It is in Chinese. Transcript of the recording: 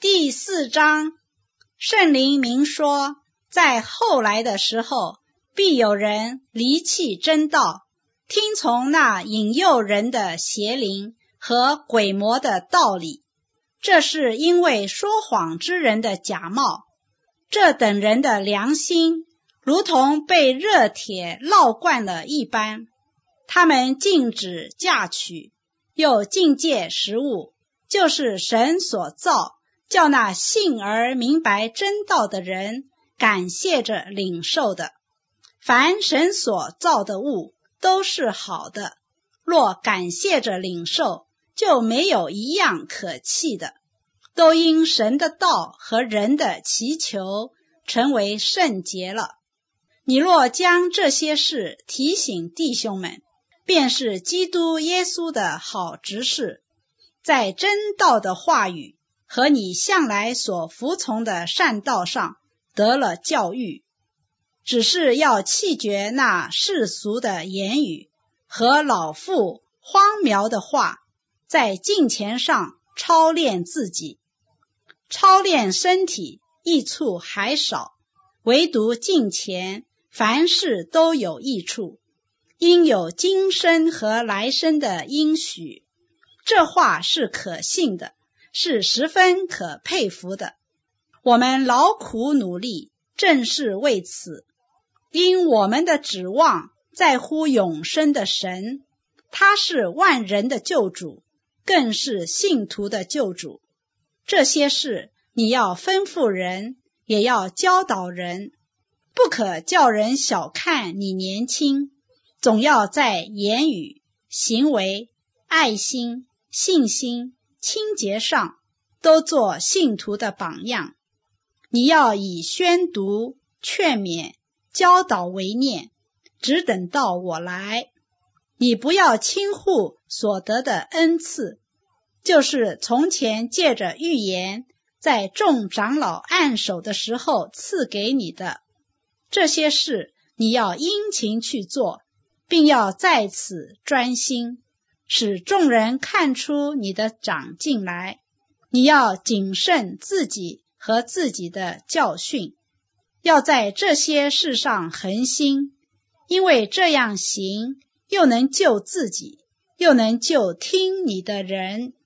第4章，圣灵明说，在后来的时候，必有人离弃真道，听从那引诱人的邪灵和鬼魔的道理。这是因为说谎之人的假冒，这等人的良心如同被热铁烙惯了一般。他们禁止嫁娶，又禁戒食物，就是神所造，叫那信而明白真道的人感谢着领受的。凡神所造的物都是好的，若感谢着领受，就没有一样可弃的，都因神的道和人的祈求成为圣洁了。你若将这些事提醒弟兄们，便是基督耶稣的好执事，在真道的话语和你向来所服从的善道上得了教育，只是要弃绝那世俗的言语和老妇荒谬的话，在敬虔上操练自己。操练身体益处还少，唯独敬虔，凡事都有益处，因有今生和来生的应许。这话是可信的，是十分可佩服的。我们劳苦努力，正是为此，因我们的指望在乎永生的神，他是万人的救主，更是信徒的救主。这些事你要吩咐人，也要教导人，不可叫人小看你年轻，总要在言语、行为、爱心、信心、清洁上都做信徒的榜样。你要以宣读、劝勉、教导为念，只等到我来。你不要轻忽所得的恩赐，就是从前借着预言在众长老按手的时候赐给你的。这些事你要殷勤去做，并要在此专心，使众人看出你的长进来。你要谨慎自己和自己的教训，要在这些事上恒心，因为这样行，又能救自己，又能救听你的人。